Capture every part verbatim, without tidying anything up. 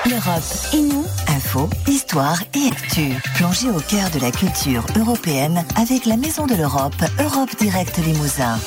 L'Europe et nous, info, histoire et actu. Plongez au cœur de la culture européenne avec la Maison de l'Europe, Europe Direct Limousin.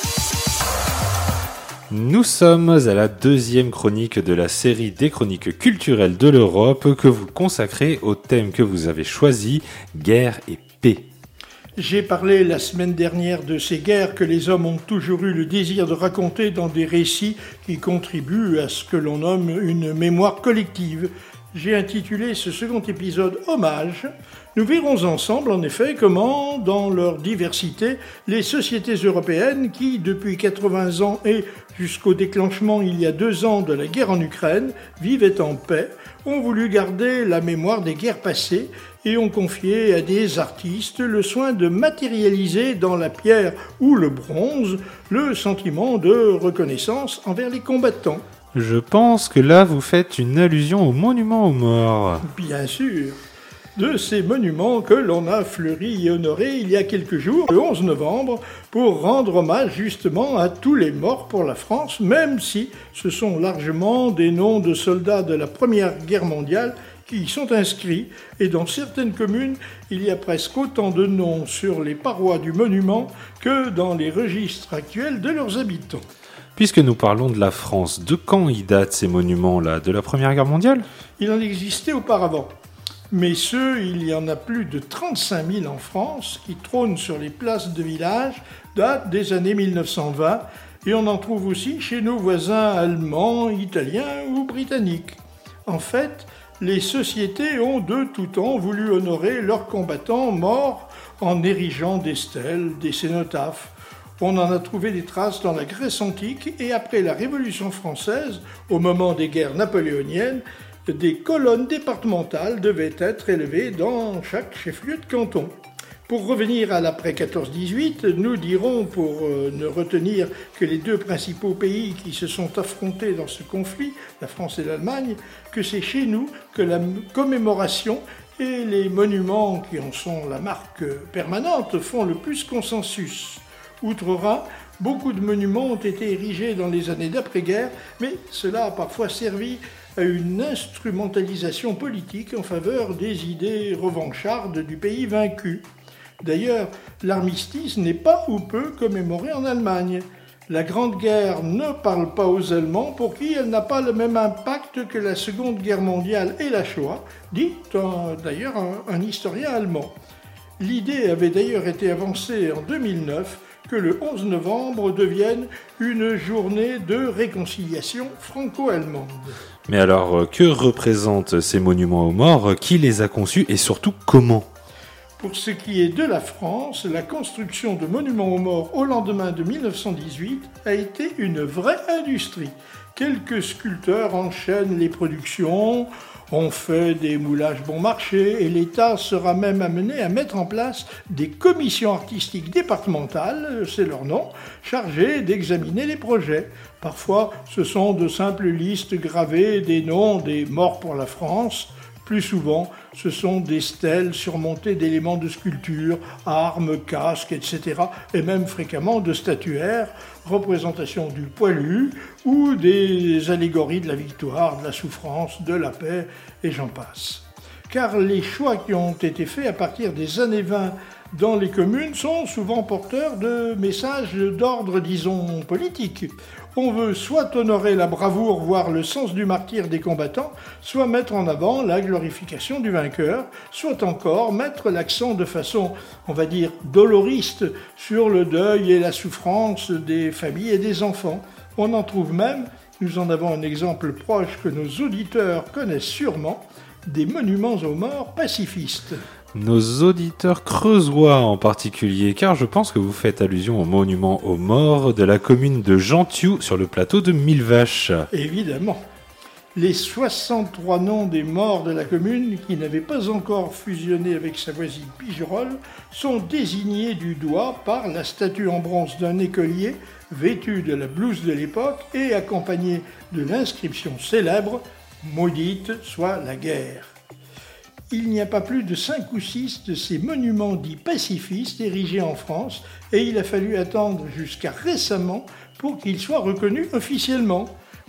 Nous sommes à la deuxième chronique de la série des chroniques culturelles de l'Europe que vous consacrez au thème que vous avez choisi, guerre et paix. J'ai parlé la semaine dernière de ces guerres que les hommes ont toujours eu le désir de raconter dans des récits qui contribuent à ce que l'on nomme une mémoire collective. J'ai intitulé ce second épisode « Hommage ». Nous verrons ensemble, en effet, comment, dans leur diversité, les sociétés européennes qui, depuis quatre-vingts ans et jusqu'au déclenchement il y a deux ans de la guerre en Ukraine, vivaient en paix, ont voulu garder la mémoire des guerres passées et ont confié à des artistes le soin de matérialiser dans la pierre ou le bronze le sentiment de reconnaissance envers les combattants. Je pense que là vous faites une allusion au monument aux morts. Bien sûr. De ces monuments que l'on a fleuri et honorés il y a quelques jours, le onze novembre, pour rendre hommage justement à tous les morts pour la France, même si ce sont largement des noms de soldats de la Première Guerre mondiale qui y sont inscrits, et dans certaines communes, il y a presque autant de noms sur les parois du monument que dans les registres actuels de leurs habitants. Puisque nous parlons de la France, de quand y datent ces monuments-là ? De la Première Guerre mondiale ? Il en existait auparavant. Mais ceux, il y en a plus de trente-cinq mille en France, qui trônent sur les places de village, datent des années mille neuf cent vingt, et on en trouve aussi chez nos voisins allemands, italiens ou britanniques. En fait, les sociétés ont de tout temps voulu honorer leurs combattants morts en érigeant des stèles, des cénotaphes. On en a trouvé des traces dans la Grèce antique et après la Révolution française, au moment des guerres napoléoniennes, des colonnes départementales devaient être élevées dans chaque chef-lieu de canton. Pour revenir à l'après quatorze dix-huit, nous dirons, pour euh, ne retenir que les deux principaux pays qui se sont affrontés dans ce conflit, la France et l'Allemagne, que c'est chez nous que la commémoration et les monuments qui en sont la marque permanente font le plus consensus. Outre-Rhin, beaucoup de monuments ont été érigés dans les années d'après-guerre, mais cela a parfois servi à une instrumentalisation politique en faveur des idées revanchardes du pays vaincu. D'ailleurs, l'armistice n'est pas ou peu commémoré en Allemagne. La Grande Guerre ne parle pas aux Allemands pour qui elle n'a pas le même impact que la Seconde Guerre mondiale et la Shoah, dit un, d'ailleurs un, un historien allemand. L'idée avait d'ailleurs été avancée en deux mille neuf que le onze novembre devienne une journée de réconciliation franco-allemande. Mais alors, que représentent ces monuments aux morts ? Qui les a conçus et surtout comment ? Pour ce qui est de la France, la construction de monuments aux morts au lendemain de mille neuf cent dix-huit a été une vraie industrie. Quelques sculpteurs enchaînent les productions, on fait des moulages bon marché et l'État sera même amené à mettre en place des commissions artistiques départementales, c'est leur nom, chargées d'examiner les projets. Parfois, ce sont de simples listes gravées des noms des morts pour la France. Plus souvent, ce sont des stèles surmontées d'éléments de sculpture, armes, casques, et cetera, et même fréquemment de statuaires, représentations du poilu ou des allégories de la victoire, de la souffrance, de la paix, et j'en passe. Car les choix qui ont été faits à partir des années vingt dans les communes sont souvent porteurs de messages d'ordre, disons, politique. On veut soit honorer la bravoure, voire le sens du martyre des combattants, soit mettre en avant la glorification du vainqueur, soit encore mettre l'accent de façon, on va dire, doloriste sur le deuil et la souffrance des familles et des enfants. On en trouve même, nous en avons un exemple proche que nos auditeurs connaissent sûrement, des monuments aux morts pacifistes. Nos auditeurs creusois en particulier, car je pense que vous faites allusion au monument aux morts de la commune de Gentioux sur le plateau de Millevaches. Évidemment. Les soixante-trois noms des morts de la commune, qui n'avaient pas encore fusionné avec sa voisine Pigerolles, sont désignés du doigt par la statue en bronze d'un écolier vêtu de la blouse de l'époque et accompagné de l'inscription célèbre « Maudite soit la guerre ». Il n'y a pas plus de cinq ou six de ces monuments dits pacifistes érigés en France et il a fallu attendre jusqu'à récemment pour qu'ils soient reconnus officiellement.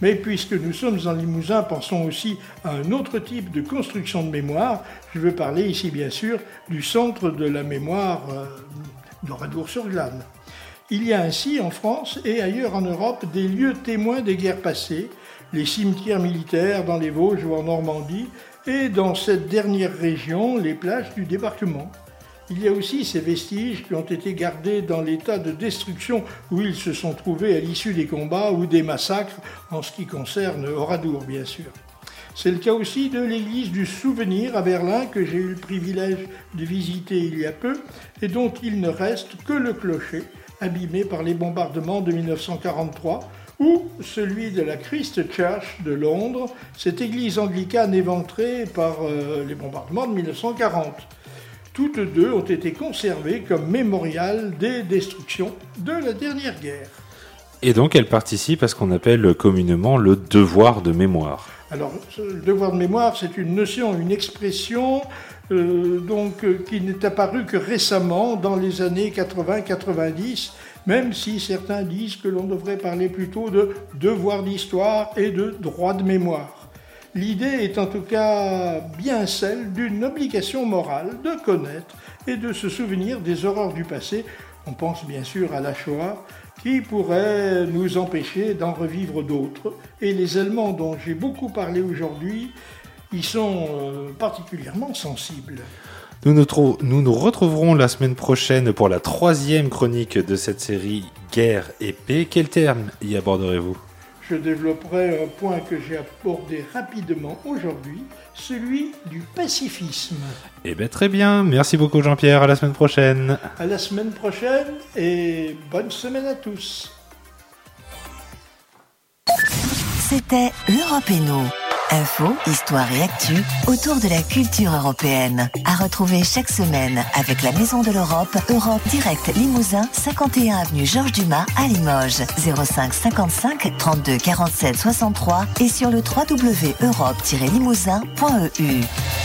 Mais puisque nous sommes en Limousin, pensons aussi à un autre type de construction de mémoire. Je veux parler ici bien sûr du centre de la mémoire euh, d'Oradour-sur-Glane. Il y a ainsi en France et ailleurs en Europe des lieux témoins des guerres passées, les cimetières militaires dans les Vosges ou en Normandie, et dans cette dernière région, les plages du débarquement. Il y a aussi ces vestiges qui ont été gardés dans l'état de destruction où ils se sont trouvés à l'issue des combats ou des massacres, en ce qui concerne Oradour bien sûr. C'est le cas aussi de l'église du Souvenir à Berlin que j'ai eu le privilège de visiter il y a peu et dont il ne reste que le clocher, abîmé par les bombardements de mille neuf cent quarante-trois, ou celui de la Christ Church de Londres, cette église anglicane éventrée par euh, les bombardements de mille neuf cent quarante. Toutes deux ont été conservées comme mémorial des destructions de la dernière guerre. Et donc elles participent à ce qu'on appelle communément le devoir de mémoire. Alors, le devoir de mémoire, c'est une notion, une expression euh, donc, euh, qui n'est apparue que récemment, dans les années quatre-vingts quatre-vingt-dix, même si certains disent que l'on devrait parler plutôt de devoir d'histoire et de droit de mémoire. L'idée est en tout cas bien celle d'une obligation morale de connaître et de se souvenir des horreurs du passé. On pense bien sûr à la Shoah, qui pourrait nous empêcher d'en revivre d'autres. Et les Allemands dont j'ai beaucoup parlé aujourd'hui y sont euh, particulièrement sensibles. Nous nous, trou- nous nous retrouverons la semaine prochaine pour la troisième chronique de cette série Guerre et paix. Quel terme y aborderez-vous ? Je développerai un point que j'ai abordé rapidement aujourd'hui, celui du pacifisme. Eh bien très bien, merci beaucoup Jean-Pierre, à la semaine prochaine. À la semaine prochaine et bonne semaine à tous. C'était l'Europe et nous. Info, histoire et actu autour de la culture européenne. À retrouver chaque semaine avec la Maison de l'Europe, Europe Direct Limousin, cinquante et un avenue Georges Dumas à Limoges, zéro cinq cinquante-cinq trente-deux quarante-sept soixante-trois et sur le w w w point europe tiret limousin point e u.